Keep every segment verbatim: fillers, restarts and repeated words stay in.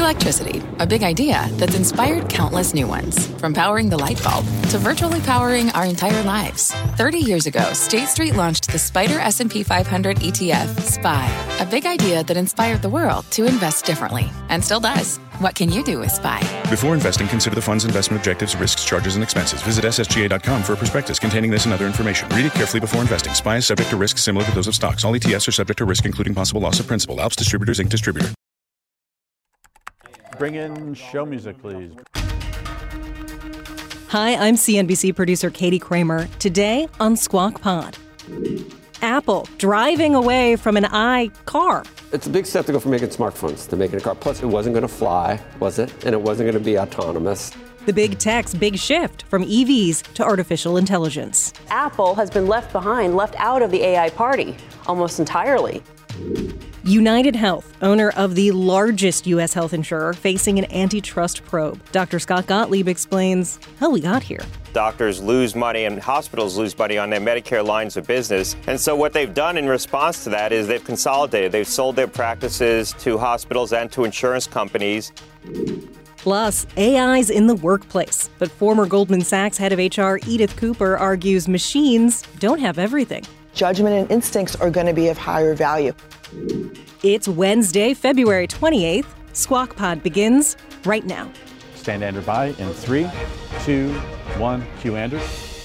Electricity, a big idea that's inspired countless new ones. From powering the light bulb to virtually powering our entire lives. thirty years ago, State Street launched the Spider S and P five hundred E T F, S P Y, a big idea that inspired the world to invest differently, and still does. What can you do with S P Y? Before investing, consider the fund's investment objectives, risks, charges, and expenses. Visit S S G A dot com for a prospectus containing this and other information. Read it carefully before investing. S P Y is subject to risks similar to those of stocks. All E T Fs are subject to risk, including possible loss of principal. Alps Distributors, Incorporated. Distributor. Bring in show music, please. Hi, I'm C N B C producer Katie Kramer. Today on Squawk Pod. Apple driving away from an iCar. It's a big step to go from making smartphones to making a car. Plus, it wasn't going to fly, was it? And it wasn't going to be autonomous. The big tech's big shift from E Vs to artificial intelligence. Apple has been left behind, left out of the A I party almost entirely. United Health, owner of the largest U S health insurer, facing an antitrust probe. Doctor Scott Gottlieb explains how we got here. Doctors lose money and hospitals lose money on their Medicare lines of business. And so what they've done in response to that is they've consolidated. They've sold their practices to hospitals and to insurance companies. Plus, A I's in the workplace. But former Goldman Sachs head of H R Edith Cooper argues machines don't have everything. Judgment and instincts are going to be of higher value. It's Wednesday, February twenty-eighth. Squawk Pod begins right now. Stand Andrew by in three, two, one. Cue Andrew.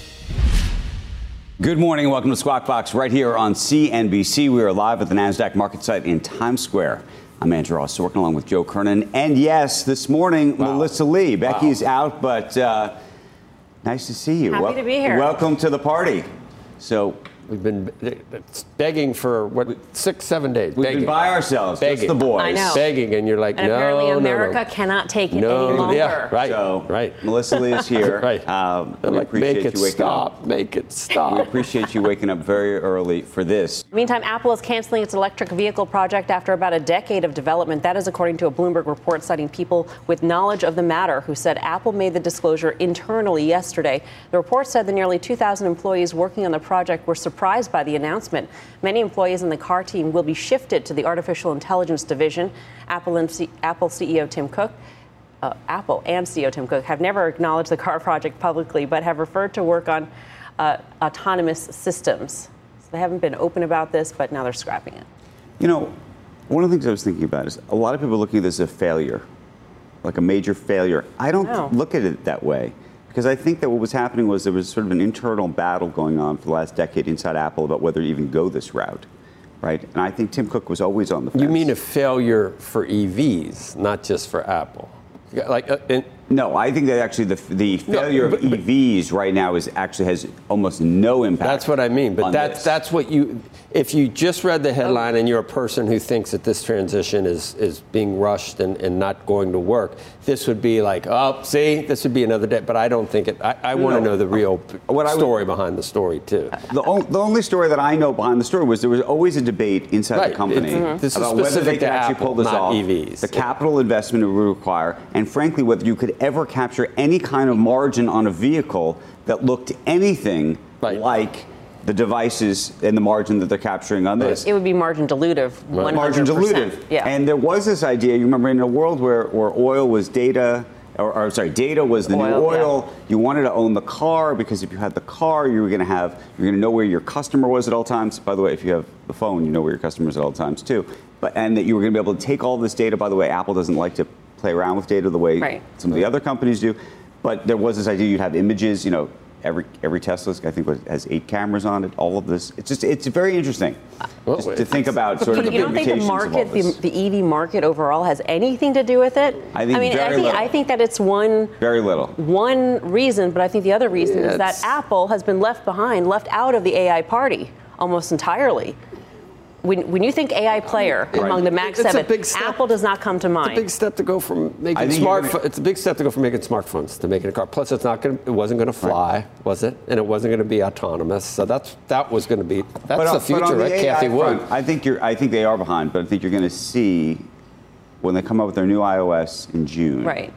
Good morning and welcome to Squawk Box right here on C N B C. We are live at the NASDAQ market site in Times Square. I'm Andrew Ross, working along with Joe Kernan. And yes, this morning, wow. Melissa Lee. Becky's wow. out, but uh, nice to see you. Happy well, to be here. Welcome to the party. So we've been begging for, what, six, seven days. We've begging. been by ourselves, begging. just the boys. I know. Begging, and you're like, and no, apparently no, America no. cannot take it no, any longer. Yeah, right, so, right. Melissa Lee is here. right. Um, we like, appreciate make it you waking stop. up. Make it stop. We appreciate you waking up very early for this. Meantime, Apple is canceling its electric vehicle project after about a decade of development. That is according to a Bloomberg report citing people with knowledge of the matter who said Apple made the disclosure internally yesterday. The report said the nearly two thousand employees working on the project were surprised by the announcement. Many employees in the car team will be shifted to the artificial intelligence division. Apple and C- Apple C E O Tim Cook, uh, Apple and C E O Tim Cook have never acknowledged the car project publicly, but have referred to work on uh, autonomous systems. So they haven't been open about this, but now they're scrapping it. You know, one of the things I was thinking about is a lot of people are looking at this as a failure, like a major failure. I don't No. look at it that way. Because I think that what was happening was there was sort of an internal battle going on for the last decade inside Apple about whether to even go this route, right? And I think Tim Cook was always on the fence. You mean a failure for E Vs, not just for Apple? Like, uh, in, no, I think that actually the the failure no, but, of E Vs right now is actually has almost no impact. That's what I mean. But that's this. that's what you. If you just read the headline and you're a person who thinks that this transition is is being rushed and, and not going to work, this would be like, oh, see, this would be another day. But I don't think it. I, I want to no. know the real what story would, behind the story too. The, o- the only story that I know behind the story was there was always a debate inside right. the company mm-hmm. this about is whether they could to actually Apple, pull this not off, E Vs. the capital investment it would require, and frankly, whether you could ever capture any kind of margin on a vehicle that looked anything right. like the devices and the margin that they're capturing on this. It would be margin dilutive, one hundred percent. Margin dilutive. Yeah. And there was this idea, you remember, in a world where, where oil was data, or, or sorry, data was the oil, new oil. Yeah. You wanted to own the car because if you had the car, you were going to have, you're going to know where your customer was at all times. By the way, if you have the phone, you know where your customer is at all times too. But and that you were going to be able to take all this data. By the way, Apple doesn't like to play around with data the way right. some of the other companies do. But there was this idea you'd have images, you know, every every Tesla, I think, has eight cameras on it, all of this. It's just, it's very interesting well, just to think about sort of the you don't think the market, the, the E V market overall has anything to do with it? I think I mean, very I think, little. I think that it's one very little. One reason, but I think the other reason yeah, is that Apple has been left behind, left out of the A I party almost entirely. When, when you think A I player right. among the Mac seven, Apple does not come to mind. It's a big step to go from making smartphones. Gonna... It's a big step to go from making smartphones to making a car. Plus, it's not going. It wasn't going to fly, right. was it? And it wasn't going to be autonomous. So that's that was going to be. That's but, the future, the right? A I Kathy Wood. Front, I think you're. I think they are behind, but I think you're going to see when they come up with their new iOS in June. Right.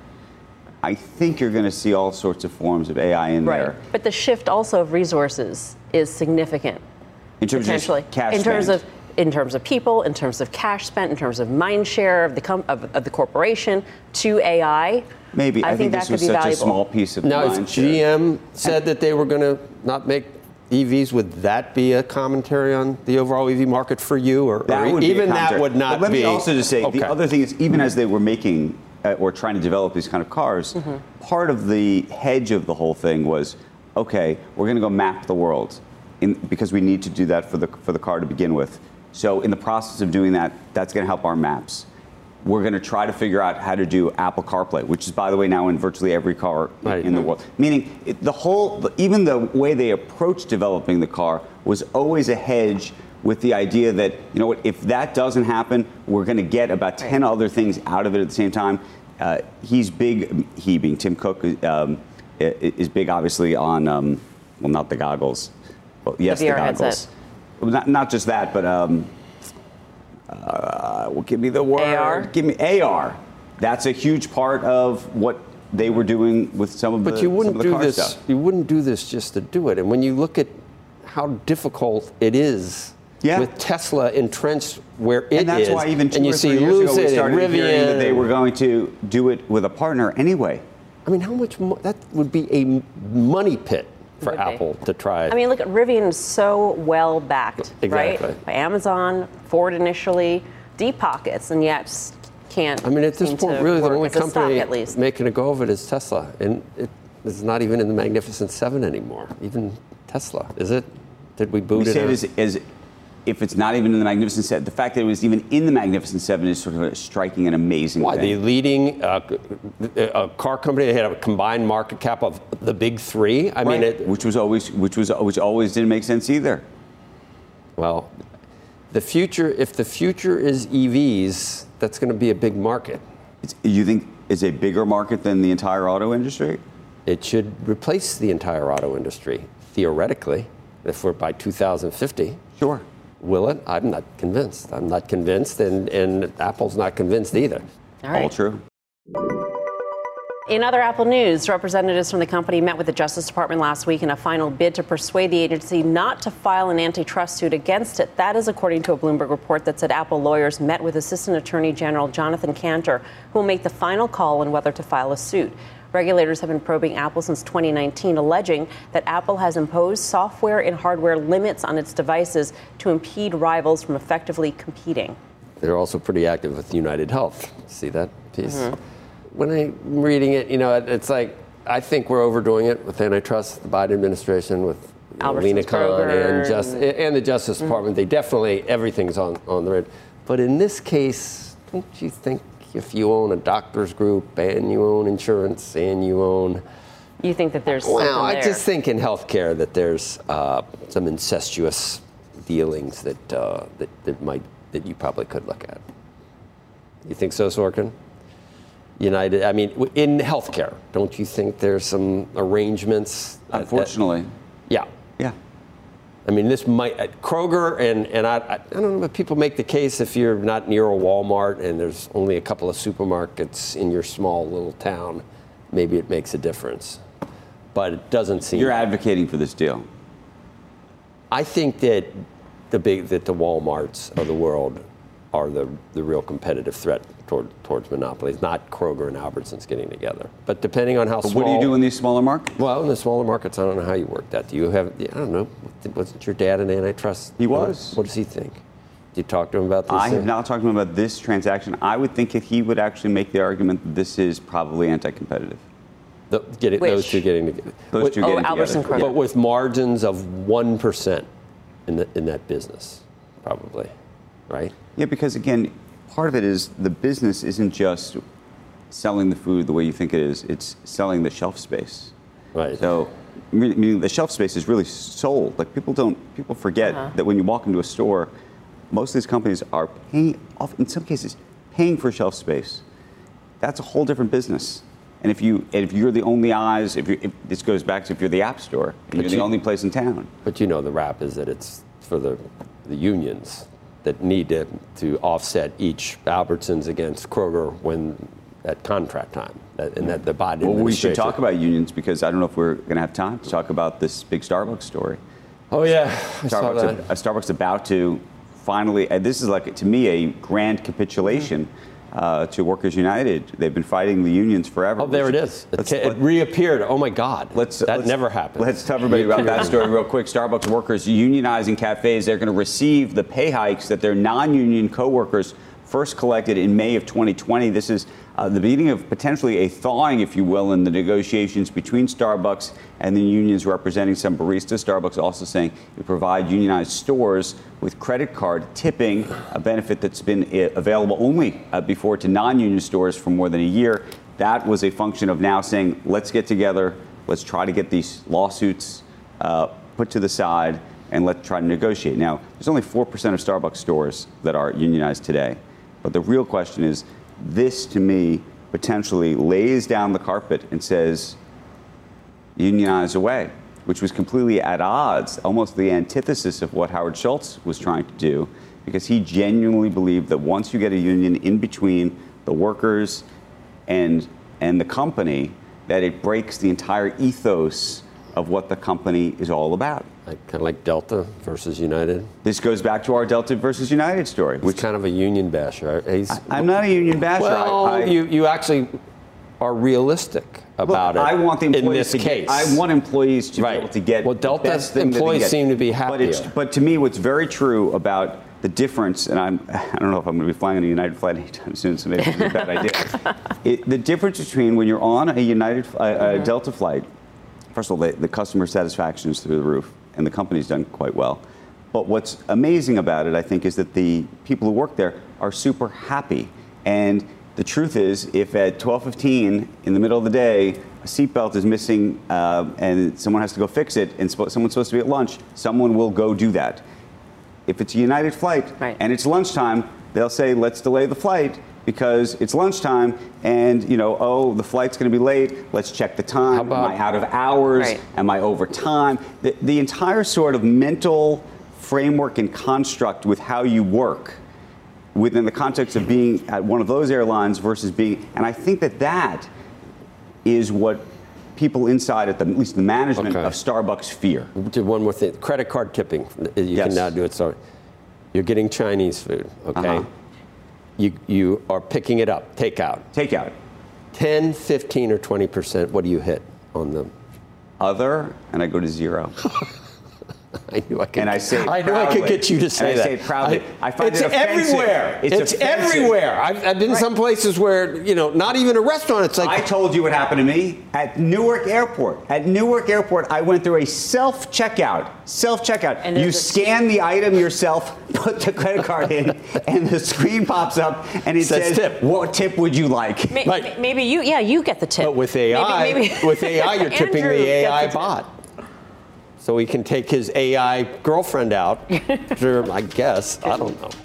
I think you're going to see all sorts of forms of A I in right. there. But the shift also of resources is significant. In terms potentially. of cash in terms spend. of in terms of people, in terms of cash spent, in terms of mind share of the com- of, of the corporation to A I. Maybe. I, I think, think that this could was be such valuable. a small piece of now, mind if G share. M said that they were going to not make E Vs, would that be a commentary on the overall E V market for you? Or, That or would be a even that commentary. would not but let be. me also just say, okay. the other thing is, even as they were making uh, or trying to develop these kind of cars, mm-hmm. part of the hedge of the whole thing was, okay, we're going to go map the world, in, because we need to do that for the for the car to begin with. So in the process of doing that, that's going to help our maps. We're going to try to figure out how to do Apple CarPlay, which is, by the way, now in virtually every car right. in the world. Meaning, it, the whole, even the way they approached developing the car was always a hedge with the idea that, you know what, if that doesn't happen, we're going to get about ten right. other things out of it at the same time. Uh, he's big, he being Tim Cook, um, is big, obviously, on, um, well, not the goggles. Well, yes, the, the goggles. Headset. Not, not just that, but... Um, Uh, well, give me the word. A R? Give me A R. That's a huge part of what they were doing with some of but the, you wouldn't some of the do car this. stuff. You wouldn't do this just to do it. And when you look at how difficult it is yeah. with Tesla entrenched where it is, and that's is, why even two and you or see three years Lucid ago we started and hearing that Rivian. they were going to do it with a partner anyway. I mean, how much mo- that would be a money pit for Would Apple be. to try it. I mean, look at Rivian is so well backed, exactly. right? By Amazon, Ford initially, deep pockets, and yet can't. I mean, at this point, really, the only company at least. making a go of it is Tesla, and it is not even in the Magnificent Seven anymore. Even Tesla, is it? Did we boot we it? say it as, as if it's not even in the Magnificent Seven. The fact that it was even in the Magnificent Seven is sort of striking and amazing. Why? thing. The leading uh, a car company that had a combined market cap of the big three. I right. mean, it, which was always, which was, which always didn't make sense either. Well, the future. If the future is E Vs, that's going to be a big market. It's, you think it's a bigger market than the entire auto industry? It should replace the entire auto industry theoretically, if we're by two thousand fifty. Sure. Will it? I'm not convinced. I'm not convinced, and, and Apple's not convinced either. All right. All true. In other Apple news, representatives from the company met with the Justice Department last week in a final bid to persuade the agency not to file an antitrust suit against it. That is according to a Bloomberg report that said Apple lawyers met with Assistant Attorney General Jonathan Cantor, who will make the final call on whether to file a suit. Regulators have been probing Apple since twenty nineteen, alleging that Apple has imposed software and hardware limits on its devices to impede rivals from effectively competing. They're also pretty active with United Health. See that piece? Mm-hmm. When I'm reading it, you know, it's like, I think we're overdoing it with antitrust, the Biden administration, with you know, Lena Khan and, just, and the Justice mm-hmm. Department. They definitely, everything's on, on the red. But in this case, don't you think if you own a doctor's group and you own insurance and you own... You think that there's well, something there? I just think in healthcare that there's uh, some incestuous dealings that, uh, that, that might, that you probably could look at. You think so, Sorkin? United, I mean, in healthcare, don't you think there's some arrangements? Unfortunately. That, yeah. Yeah. I mean, this might, uh, Kroger, and, and I, I, I don't know, but people make the case if you're not near a Walmart and there's only a couple of supermarkets in your small little town, maybe it makes a difference. But it doesn't seem. You're advocating for this deal. I think that the big, that the Walmarts of the world are the, the real competitive threat toward, towards monopolies, not Kroger and Albertsons getting together. But depending on how but small... What do you do in these smaller markets? Well, in the smaller markets, I don't know how you work that. Do you have, I don't know, wasn't your dad an antitrust? He was. What does he think? Did you talk to him about this? I have thing? not talked to him about this transaction. I would think that he would actually make the argument that this is probably anti-competitive. The, get it, those two getting together. Those With, two oh, getting Albertson together. Kroger. But with margins of one percent in, the, in that business, probably, right? Yeah, because again, part of it is the business isn't just selling the food the way you think it is. It's selling the shelf space. Right. So, meaning the shelf space is really sold. Like people don't, people forget Uh-huh. that when you walk into a store, most of these companies are paying, in some cases, paying for shelf space. That's a whole different business. And if you, and if you're the only eyes, if, you, if this goes back to if you're the App Store, and you're you- the only place in town. But you know the rap is that it's for the, the unions that need to, to offset each Albertsons against Kroger when at contract time, that, and that the Biden Well, we should administration- talk about unions because I don't know if we're going to have time to talk about this big Starbucks story. Oh yeah, I saw Starbucks, that. uh, Starbucks about to finally, and this is like, to me, a grand capitulation uh, to Workers United. They've been fighting the unions forever. Oh, there it is. It, it reappeared. Oh, my God. Let's, that let's, never happened. Let's tell everybody about that story real quick. Starbucks workers unionizing cafes. They're going to receive the pay hikes that their non-union coworkers first collected in May of twenty twenty. This is uh, the beginning of potentially a thawing, if you will, in the negotiations between Starbucks and the unions representing some baristas. Starbucks also saying it provide unionized stores with credit card tipping, a benefit that's been uh, available only uh, before to non-union stores for more than a year. That was a function of now saying, let's get together, let's try to get these lawsuits uh, put to the side, and let's try to negotiate. Now, there's only four percent of Starbucks stores that are unionized today. But the real question is, this, to me, potentially lays down the carpet and says, unionize away, which was completely at odds, almost the antithesis of what Howard Schultz was trying to do, because he genuinely believed that once you get a union in between the workers and, and the company, that it breaks the entire ethos of what the company is all about. Like, kind of like Delta versus United. This goes back to our Delta versus United story. Which kind of a union basher. He's, I, I'm not a union basher. Well, I, I, you, you actually are realistic about look, it. I want the employees in this to case. Get, I want employees to right. be able to get well, Delta's the best thing employees that they get. Seem to be happier. But, it's, but to me, what's very true about the difference, and I'm, I don't know if I'm going to be flying on a United flight anytime soon, so maybe it's a bad idea. It, the difference between when you're on a United, uh, mm-hmm. a Delta flight, first of all, the, the customer satisfaction is through the roof, and the company's done quite well. But what's amazing about it, I think, is that the people who work there are super happy. And the truth is, if at twelve fifteen in the middle of the day, a seatbelt is missing uh, and someone has to go fix it, and sp- someone's supposed to be at lunch, someone will go do that. If it's a United flight right. and it's lunchtime, they'll say, let's delay the flight, because it's lunchtime and, you know, oh, the flight's going to be late. Let's check the time. Am I out of hours? Right. Am I over time? The, the entire sort of mental framework and construct with how you work within the context of being at one of those airlines versus being, and I think that that is what people inside at the, at least the management okay. of Starbucks fear. Do one more thing. Credit card tipping. You yes. can now do it. So you're getting Chinese food, okay? Uh-huh. You you are picking it up, takeout. Takeout. ten, fifteen, or twenty percent, what do you hit on them? Other, and I go to zero. I knew I could. And I say it I knew I could get you to say and that. I say it proudly. I, I find it's it offensive. Everywhere. It's, it's everywhere. I've, I've been right. some places where, you know, not even a restaurant. It's like I told you what happened to me at Newark Airport. At Newark Airport, I went through a self checkout. Self checkout. You scan the item yourself, put the credit card in, and the screen pops up, and it says, says tip. "What tip would you like?" Maybe, right. maybe you, yeah, you get the tip. But with A I, maybe, maybe. with A I, you're tipping the A I bot. So he can take his A I girlfriend out. Sure, I guess. I don't know.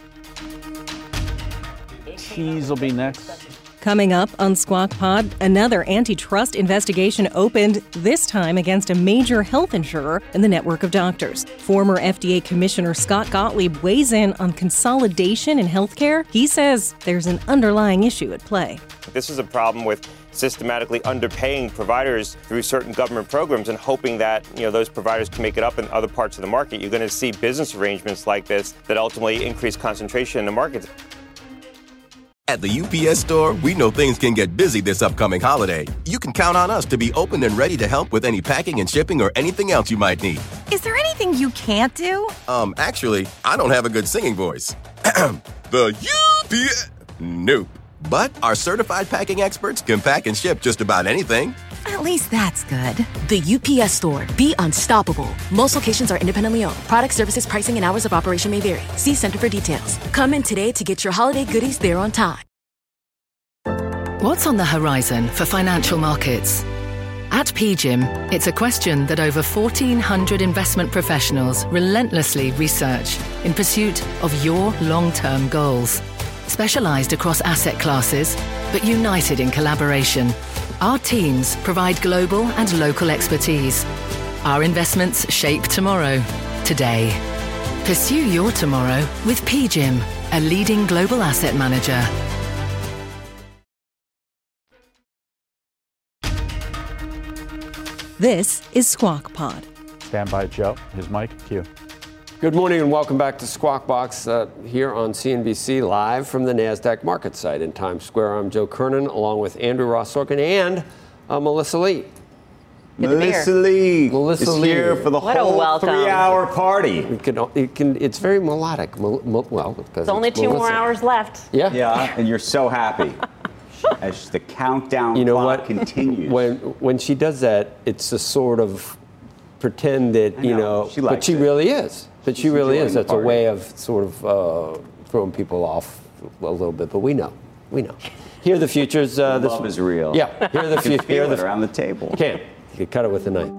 Cheese will be next. Coming up on Squawk Pod, another antitrust investigation opened, this time against a major health insurer and the network of doctors. Former F D A Commissioner Scott Gottlieb weighs in on consolidation in healthcare. He says there's an underlying issue at play. This is a problem with systematically underpaying providers through certain government programs and hoping that, you know, those providers can make it up in other parts of the market. You're going to see business arrangements like this that ultimately increase concentration in the markets. At the U P S Store, we know things can get busy this upcoming holiday. You can count on us to be open and ready to help with any packing and shipping or anything else you might need. Is there anything you can't do? Um, actually, I don't have a good singing voice. The U P S... Nope. But our certified packing experts can pack and ship just about anything. At least that's good. The U P S Store. Be unstoppable. Most locations are independently owned. Product, services, pricing, and hours of operation may vary. See Center for details. Come in today to get your holiday goodies there on time. What's on the horizon for financial markets? At P G I M, it's a question that over fourteen hundred investment professionals relentlessly research in pursuit of your long-term goals. Specialized across asset classes, but united in collaboration, our teams provide global and local expertise. Our investments shape tomorrow, today. Pursue your tomorrow with P G I M, a leading global asset manager. This is Squawk Pod. Stand by, Joe. His mic, cue. Good morning and welcome back to Squawk Box uh, here on C N B C, live from the NASDAQ market site in Times Square. I'm Joe Kernan, along with Andrew Ross Sorkin and uh, Melissa Lee. Good Melissa Lee Melissa is Lee. here for the what whole three-hour party. It can, it can, it's very melodic. Mel, mel, well, because it's only it's two Melissa. more hours left. Yeah, yeah, and you're so happy as the countdown you know clock what? continues. When when she does that, it's a sort of pretend that you know, know she but she it. really is. But She's she really is. enjoying the That's a party. way of sort of uh, throwing people off a little bit. But we know, we know. Here are the futures. Uh, The this, love is real. Yeah. Here are the You can futures. Here feel are it the around the table. You can. You can cut it with a knife.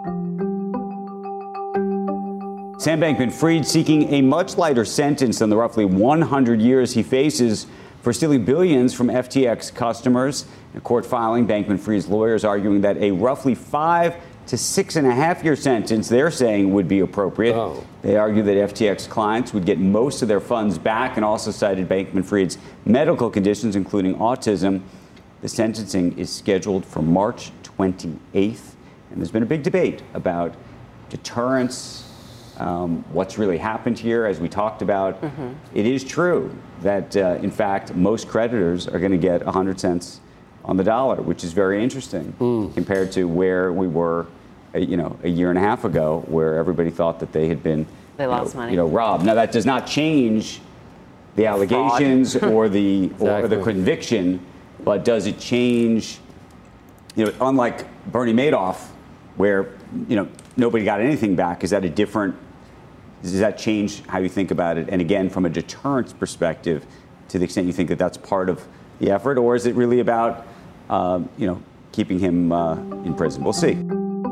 Sam Bankman-Fried seeking a much lighter sentence than the roughly one hundred years he faces for stealing billions from F T X customers. In a court filing, Bankman-Fried's lawyers arguing that a roughly five to six and a half year sentence they're saying would be appropriate. Oh. They argue that F T X clients would get most of their funds back and also cited Bankman-Fried's medical conditions, including autism. The sentencing is scheduled for March twenty-eighth. And there's been a big debate about deterrence, um, what's really happened here, as we talked about. Mm-hmm. It is true that, uh, in fact, most creditors are going to get one hundred cents on the dollar, which is very interesting mm. compared to where we were, a, you know, a year and a half ago, where everybody thought that they had been they you lost know, money. You know, robbed. Now, that does not change the allegations or the exactly. or the conviction, but does it change? You know, unlike Bernie Madoff, where you know nobody got anything back. Is that a different? Does that change how you think about it? And again, from a deterrence perspective, to the extent you think that that's part of the effort, or is it really about um, you know keeping him uh, in prison? We'll see.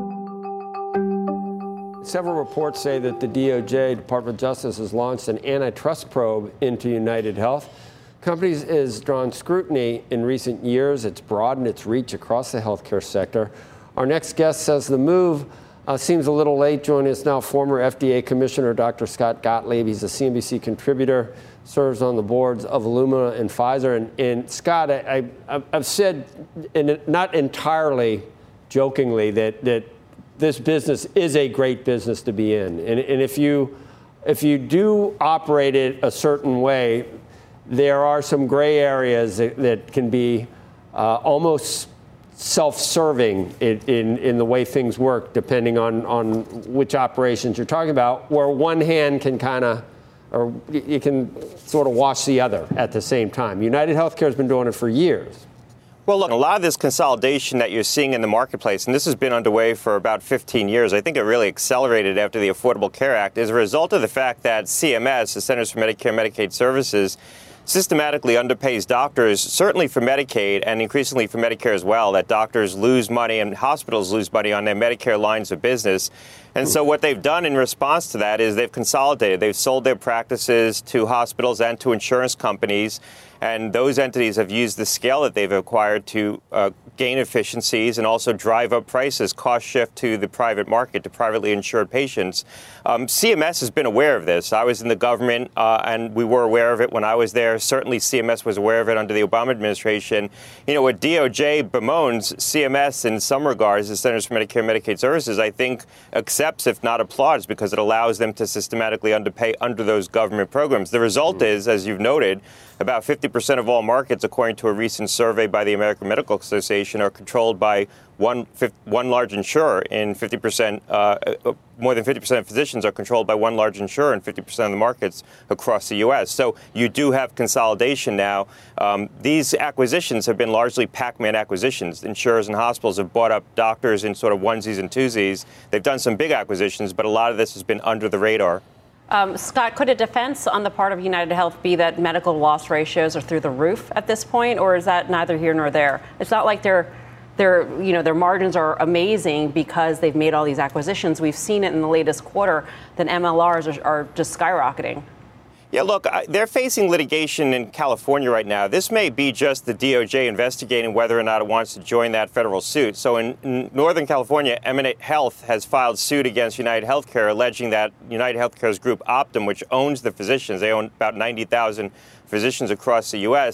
Several reports say that the D O J, Department of Justice, has launched an antitrust probe into United Health. Companies has drawn scrutiny in recent years. It's broadened its reach across the healthcare sector. Our next guest says the move uh, seems a little late. Joining us now, former F D A Commissioner Doctor Scott Gottlieb. He's a C N B C contributor, serves on the boards of Illumina and Pfizer. And, and Scott, I, I, I've said, and not entirely jokingly, that that this business is a great business to be in. And, and if you if you do operate it a certain way, there are some gray areas that, that can be uh, almost self-serving in, in, in the way things work, depending on, on which operations you're talking about, where one hand can kind of, or you can sort of wash the other at the same time. United Healthcare has been doing it for years. Well, look, a lot of this consolidation that you're seeing in the marketplace, and this has been underway for about fifteen years, I think it really accelerated after the Affordable Care Act, is a result of the fact that C M S, the Centers for Medicare and Medicaid Services, systematically underpays doctors, certainly for Medicaid and increasingly for Medicare as well, that doctors lose money and hospitals lose money on their Medicare lines of business. And so what they've done in response to that is they've consolidated. They've sold their practices to hospitals and to insurance companies. And those entities have used the scale that they've acquired to uh, gain efficiencies and also drive up prices, cost shift to the private market, to privately insured patients. Um, C M S has been aware of this. I was in the government, uh, and we were aware of it when I was there. Certainly C M S was aware of it under the Obama administration. You know, what D O J bemoans, C M S in some regards, the Centers for Medicare and Medicaid Services, I think accepts, if not applauds, because it allows them to systematically underpay under those government programs. The result mm-hmm. is, as you've noted, about fifty percent of all markets, according to a recent survey by the American Medical Association, are controlled by one, one large insurer, and fifty percent, uh, more than fifty percent of physicians are controlled by one large insurer in fifty percent of the markets across the U S. So you do have consolidation now. Um, these acquisitions have been largely Pac-Man acquisitions. Insurers and hospitals have bought up doctors in sort of onesies and twosies. They've done some big acquisitions, but a lot of this has been under the radar. Um, Scott, could a defense on the part of United Health be that medical loss ratios are through the roof at this point, or is that neither here nor there? It's not like their, their, you know, their margins are amazing because they've made all these acquisitions. We've seen it in the latest quarter that M L Rs are, are just skyrocketing. Yeah, look, they're facing litigation in California right now. This may be just the D O J investigating whether or not it wants to join that federal suit. So in, in Northern California, Eminent Health has filed suit against United Healthcare, alleging that United Healthcare's group Optum, which owns the physicians, they own about ninety thousand physicians across the U S,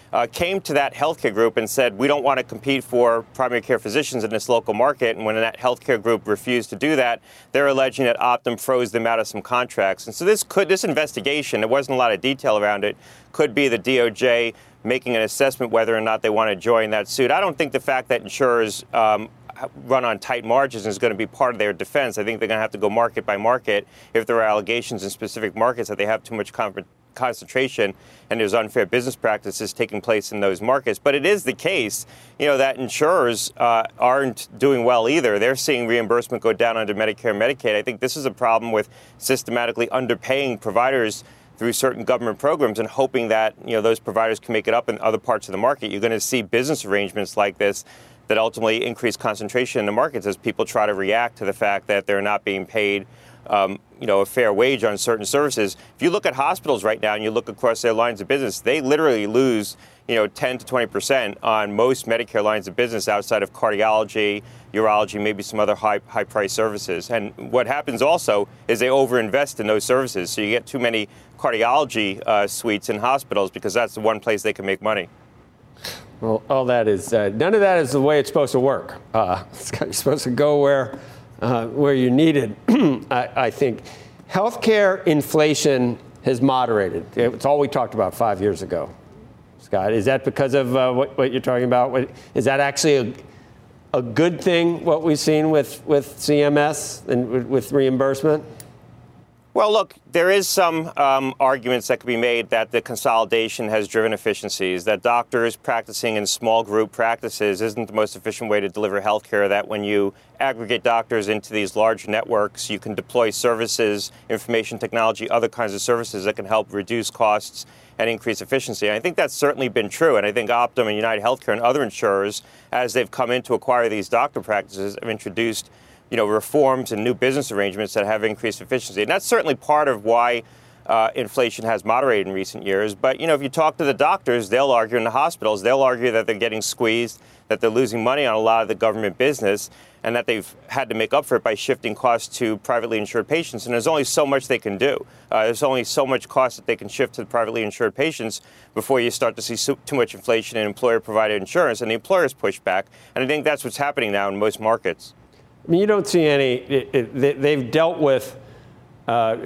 uh, came to that healthcare group and said, we don't want to compete for primary care physicians in this local market. And when that healthcare group refused to do that, they're alleging that Optum froze them out of some contracts. And so this could, this investigation, there wasn't a lot of detail around it, could be the D O J making an assessment whether or not they want to join that suit. I don't think the fact that insurers um, run on tight margins is going to be part of their defense. I think they're going to have to go market by market if there are allegations in specific markets that they have too much con- concentration and there's unfair business practices taking place in those markets. But it is the case, you know, that insurers uh, aren't doing well either. They're seeing reimbursement go down under Medicare and Medicaid. I think this is a problem with systematically underpaying providers through certain government programs and hoping that, you know, those providers can make it up in other parts of the market. You're going to see business arrangements like this that ultimately increase concentration in the markets as people try to react to the fact that they're not being paid, um, you know, a fair wage on certain services. If you look at hospitals right now and you look across their lines of business, they literally lose, you know, ten to twenty percent on most Medicare lines of business outside of cardiology, urology, maybe some other high high price services. And what happens also is they overinvest in those services. So you get too many cardiology uh, suites in hospitals because that's the one place they can make money. Well, all that is, uh, none of that is the way it's supposed to work. Uh, you're supposed to go where uh, where you need it. I, I think healthcare inflation has moderated. It's all we talked about five years ago. Scott, is that because of uh, what, what you're talking about? What, is that actually a, a good thing, what we've seen with, with C M S and with, with reimbursement? Well, look, there is some um, arguments that could be made that the consolidation has driven efficiencies, that doctors practicing in small group practices isn't the most efficient way to deliver health care, that when you aggregate doctors into these large networks, you can deploy services, information technology, other kinds of services that can help reduce costs and increase efficiency. And I think that's certainly been true. And I think Optum and United Healthcare and other insurers, as they've come in to acquire these doctor practices, have introduced you know, reforms and new business arrangements that have increased efficiency. And that's certainly part of why uh, inflation has moderated in recent years. But, you know, if you talk to the doctors, they'll argue in the hospitals, they'll argue that they're getting squeezed, that they're losing money on a lot of the government business, and that they've had to make up for it by shifting costs to privately insured patients. And there's only so much they can do. Uh, there's only so much cost that they can shift to the privately insured patients before you start to see so, too much inflation in employer-provided insurance, and the employers push back. And I think that's what's happening now in most markets. I mean, you don't see any, it, it, they've dealt with uh,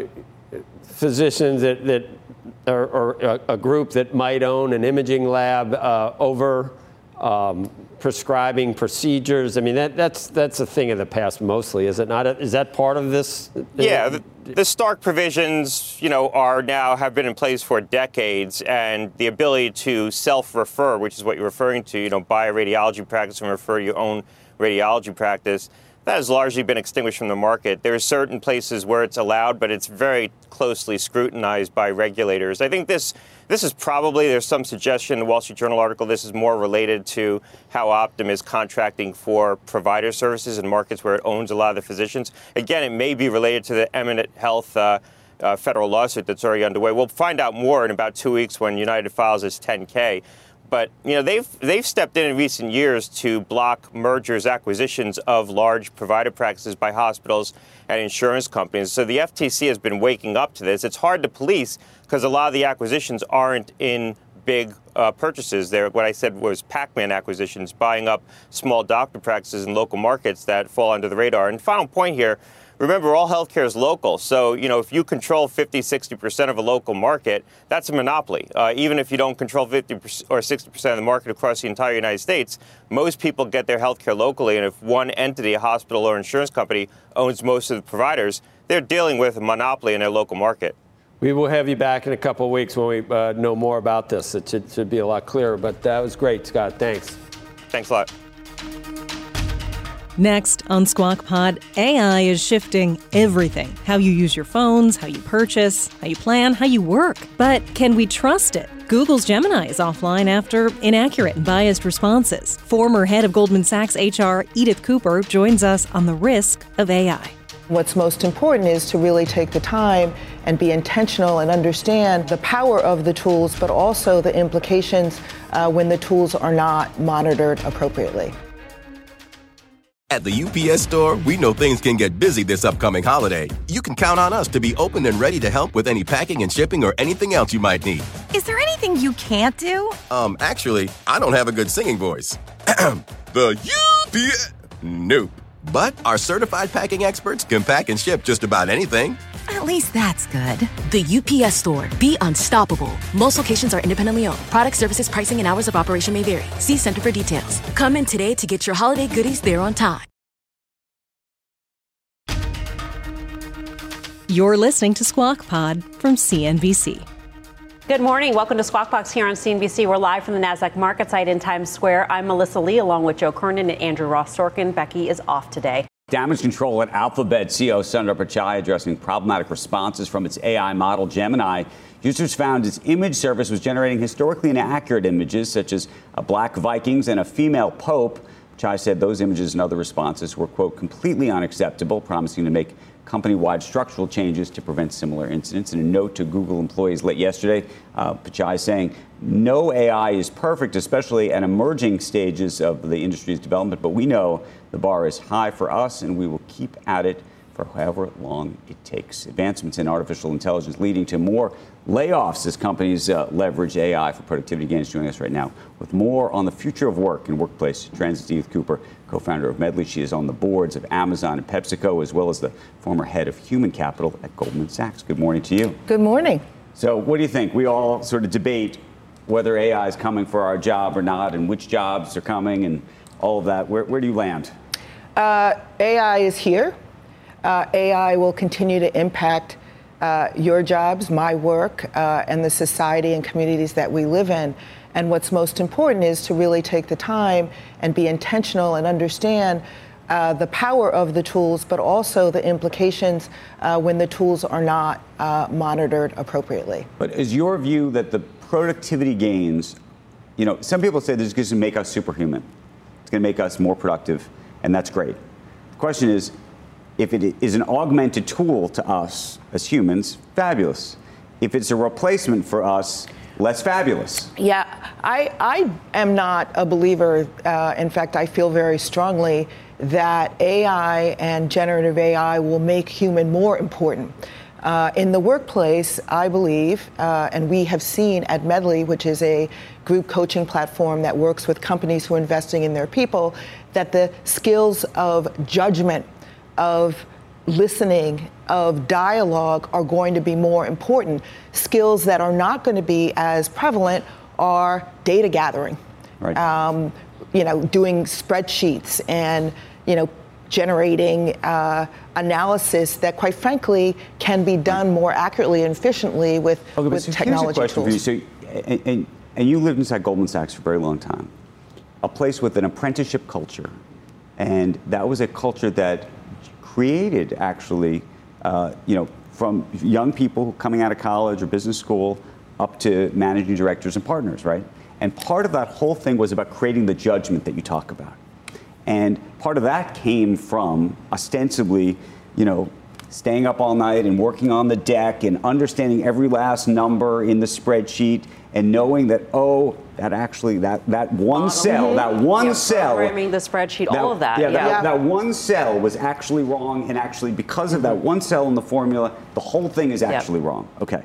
physicians that, that are, or a, a group that might own an imaging lab uh, over um, prescribing procedures. I mean, that, that's that's a thing of the past mostly, is it not? Is that part of this? Yeah, the, the Stark provisions, you know, are now have been in place for decades, and the ability to self-refer, which is what you're referring to, you know, buy a radiology practice and refer your own radiology practice, that has largely been extinguished from the market. There are certain places where it's allowed, but it's very closely scrutinized by regulators. I think this this is probably, there's some suggestion in the Wall Street Journal article, this is more related to how Optum is contracting for provider services in markets where it owns a lot of the physicians. Again, it may be related to the Eminent Health uh, uh, federal lawsuit that's already underway. We'll find out more in about two weeks when United files its ten K. But, you know, they've they've stepped in in recent years to block mergers, acquisitions of large provider practices by hospitals and insurance companies. So the F T C has been waking up to this. It's hard to police because a lot of the acquisitions aren't in big uh, purchases. They're, what I said was Pac-Man acquisitions, buying up small doctor practices in local markets that fall under the radar. And final point here, remember, all healthcare is local. So, you know, if you control fifty, sixty percent of a local market, that's a monopoly. Uh, even if you don't control fifty or sixty percent of the market across the entire United States, most people get their healthcare locally. And if one entity, a hospital or insurance company, owns most of the providers, they're dealing with a monopoly in their local market. We will have you back in a couple of weeks when we uh, know more about this. It should, should be a lot clearer. But that was great, Scott. Thanks. Thanks a lot. Next on Squawk Pod, A I is shifting everything. How you use your phones, how you purchase, how you plan, how you work. But can we trust it? Google's Gemini is offline after inaccurate and biased responses. Former head of Goldman Sachs H R, Edith Cooper, joins us on the risk of A I. What's most important is to really take the time and be intentional and understand the power of the tools, but also the implications uh, when the tools are not monitored appropriately. At the U P S Store, we know things can get busy this upcoming holiday. You can count on us to be open and ready to help with any packing and shipping or anything else you might need. Is there anything anything you can't do? Um, actually, I don't have a good singing voice. The U P S... Nope. But our certified packing experts can pack and ship just about anything. At least that's good. The U P S Store. Be unstoppable. Most locations are independently owned. Product services, pricing, and hours of operation may vary. See Center for details. Come in today to get your holiday goodies there on time. You're listening to Squawk Pod from C N B C. Good morning. Welcome to Squawk Box here on C N B C. We're live from the NASDAQ market site in Times Square. I'm Melissa Lee along with Joe Kernan and Andrew Ross Sorkin. Becky is off today. Damage control at Alphabet. C E O Sundar Pichai addressing problematic responses from its A I model Gemini. Users found its image service was generating historically inaccurate images such as a black Vikings and a female pope. Pichai said those images and other responses were, quote, completely unacceptable, promising to make company-wide structural changes to prevent similar incidents. In a note to Google employees late yesterday, uh, Pichai saying no A I is perfect, especially at emerging stages of the industry's development, but we know the bar is high for us and we will keep at it for however long it takes. Advancements in artificial intelligence leading to more layoffs as companies uh, leverage A I for productivity gains. Joining us right now with more on the future of work and workplace, Transit Edith Cooper, co-founder of Medley. She is on the boards of Amazon and PepsiCo, as well as the former head of human capital at Goldman Sachs. Good morning to you. Good morning. So what do you think? We all sort of debate whether A I is coming for our job or not, and which jobs are coming and all of that. Where, where do you land? Uh, A I is here. Uh, A I will continue to impact uh, your jobs, my work, uh, and the society and communities that we live in. And what's most important is to really take the time and be intentional and understand uh, the power of the tools, but also the implications uh, when the tools are not uh, monitored appropriately. But is your view that the productivity gains, you know, some people say this is going to make us superhuman. It's going to make us more productive, and that's great. The question is, if it is an augmented tool to us as humans, fabulous. If it's a replacement for us, less fabulous. Yeah, I, I am not a believer. Uh, in fact, I feel very strongly that A I and generative A I will make human more important. Uh, in the workplace, I believe, uh, and we have seen at Medley, which is a group coaching platform that works with companies who are investing in their people, that the skills of judgment, of listening, of dialogue are going to be more important. Skills that are not going to be as prevalent are data gathering, right. um, you know, doing spreadsheets and, you know, generating uh, analysis that, quite frankly, can be done more accurately and efficiently with, okay, with so technology here's a question tools. for you. So, and, and, and you lived inside Goldman Sachs for a very long time, a place with an apprenticeship culture, and that was a culture that created, actually, uh, you know, from young people coming out of college or business school up to managing directors and partners, right? And part of that whole thing was about creating the judgment that you talk about. And part of that came from ostensibly, you know, staying up all night and working on the deck and understanding every last number in the spreadsheet and knowing that, oh, that actually, that, that one Model. cell, Mm-hmm. that one yeah, cell. Programming the spreadsheet, that, all of that. Yeah, Yeah. That, that one cell was actually wrong, and actually because of that one cell in the formula, the whole thing is actually yep. wrong. Okay.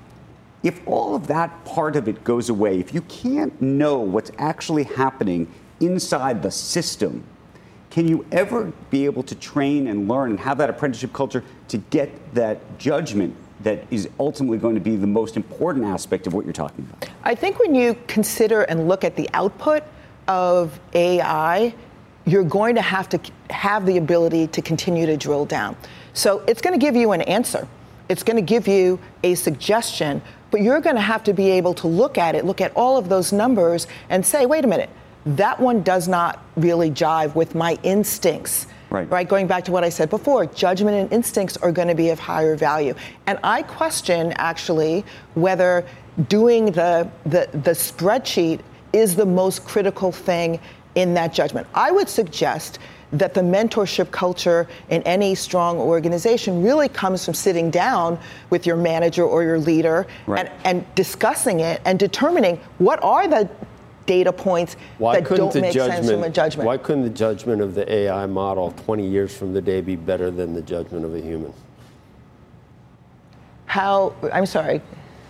If all of that part of it goes away, if you can't know what's actually happening inside the system, can you ever be able to train and learn and have that apprenticeship culture to get that judgment that is ultimately going to be the most important aspect of what you're talking about? I think when you consider and look at the output of A I, you're going to have to have the ability to continue to drill down. So it's going to give you an answer. It's going to give you a suggestion, but you're going to have to be able to look at it, look at all of those numbers and say, wait a minute, that one does not really jive with my instincts. Right. Right. Going back to what I said before, judgment and instincts are going to be of higher value. And I question, actually, whether doing the, the, the spreadsheet is the most critical thing in that judgment. I would suggest that the mentorship culture in any strong organization really comes from sitting down with your manager or your leader right. and, and discussing it and determining what are the data points why that don't the make sense from a judgment. Why couldn't the judgment of the A I model twenty years from the day be better than the judgment of a human? How, I'm sorry.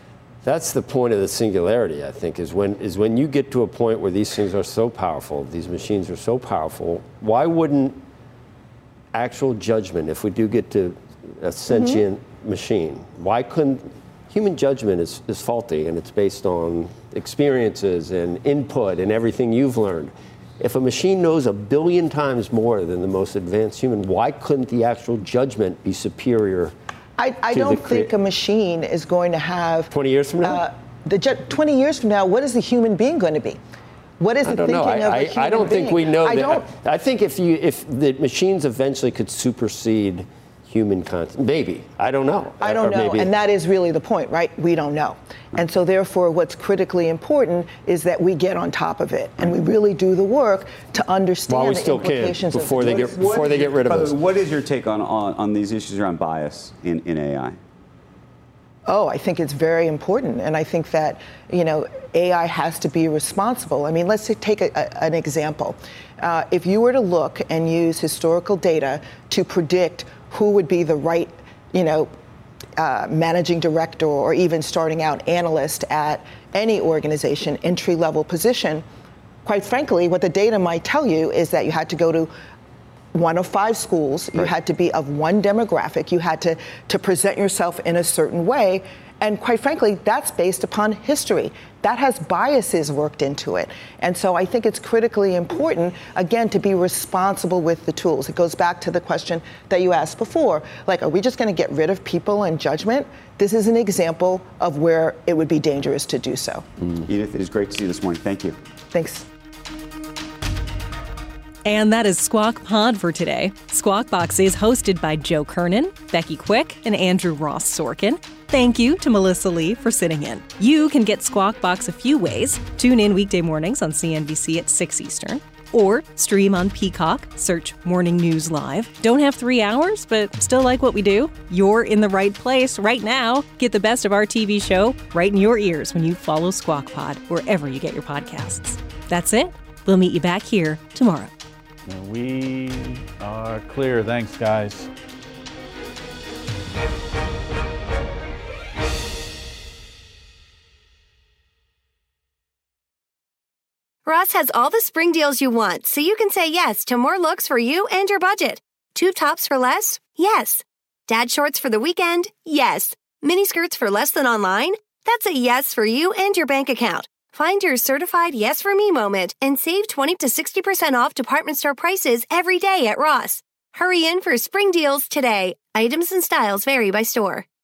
That's the point of the singularity, I think, is when is when you get to a point where these things are so powerful, these machines are so powerful, why wouldn't actual judgment, if we do get to a sentient mm-hmm. machine, why couldn't, human judgment is, is faulty and it's based on experiences and input and everything you've learned. If a machine knows a billion times more than the most advanced human, why couldn't the actual judgment be superior? I, I don't crea- think a machine is going to have... twenty years from now? Uh, the ju- twenty years from now, what is the human being going to be? What is I the don't thinking know. of I, a human I don't being? think we know I that. Don't, I, I think if you if the machines eventually could supersede human content, maybe. I don't know. I don't or know. Maybe. And that is really the point, right? We don't know. And so therefore, what's critically important is that we get on top of it and we really do the work to understand While we the still implications can, before of they the get before they get rid of us. What is your take on, on, on these issues around bias in, in A I? Oh, I think it's very important. And I think that, you know, A I has to be responsible. I mean, let's take a, a, an example. Uh, if you were to look and use historical data to predict who would be the right, you know, uh, managing director or even starting out analyst at any organization, entry-level position, quite frankly, what the data might tell you is that you had to go to one of five schools, you right. had to be of one demographic, you had to, to present yourself in a certain way, and quite frankly, that's based upon history. That has biases worked into it. And so I think it's critically important, again, to be responsible with the tools. It goes back to the question that you asked before, like, are we just going to get rid of people and judgment? This is an example of where it would be dangerous to do so. Mm. Edith, it is great to see you this morning. Thank you. Thanks. And that is Squawk Pod for today. Squawk Box is hosted by Joe Kernan, Becky Quick, and Andrew Ross Sorkin. Thank you to Melissa Lee for sitting in. You can get Squawk Box a few ways. Tune in weekday mornings on C N B C at six Eastern. Or stream on Peacock, search Morning News Live. Don't have three hours, but still like what we do? You're in the right place right now. Get the best of our T V show right in your ears when you follow Squawk Pod wherever you get your podcasts. That's it. We'll meet you back here tomorrow. We are clear. Thanks, guys. Ross has all the spring deals you want, so you can say yes to more looks for you and your budget. Tube tops for less? Yes. Dad shorts for the weekend? Yes. Mini skirts for less than online? That's a yes for you and your bank account. Find your certified yes for me moment and save twenty to sixty percent off department store prices every day at Ross. Hurry in for spring deals today. Items and styles vary by store.